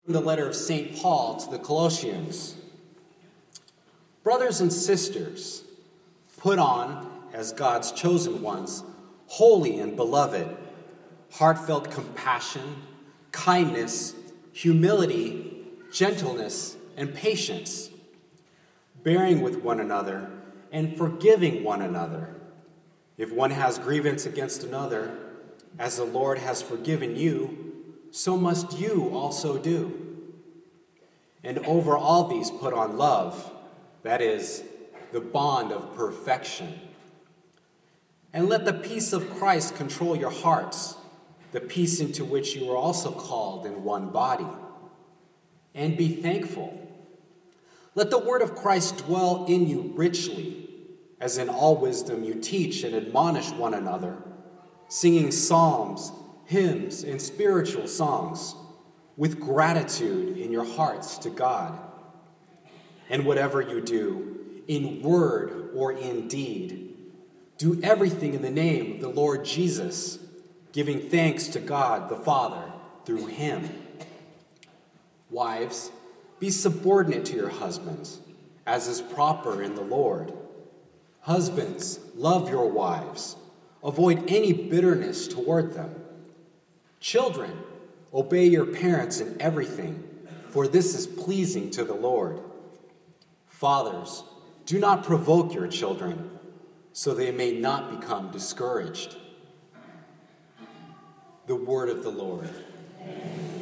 The letter of St. Paul to the Colossians. Brothers and sisters, put on, as God's chosen ones, holy and beloved, heartfelt compassion, kindness, humility, gentleness, and patience, bearing with one another and forgiving one another. If one has grievance against another, as the Lord has forgiven you, so must you also do. And over all these put on love, that is, the bond of perfection. And let the peace of Christ control your hearts, the peace into which you are also called in one body. And be thankful. Let the word of Christ dwell in you richly, as in all wisdom you teach and admonish one another, singing psalms, hymns, and spiritual songs, with gratitude in your hearts to God. And whatever you do, in word or in deed, do everything in the name of the Lord Jesus, giving thanks to God the Father through him. Wives, be subordinate to your husbands, as is proper in the Lord. Husbands, love your wives. Avoid any bitterness toward them. Children, obey your parents in everything, for this is pleasing to the Lord. Fathers, do not provoke your children, so they may not become discouraged. The word of the Lord.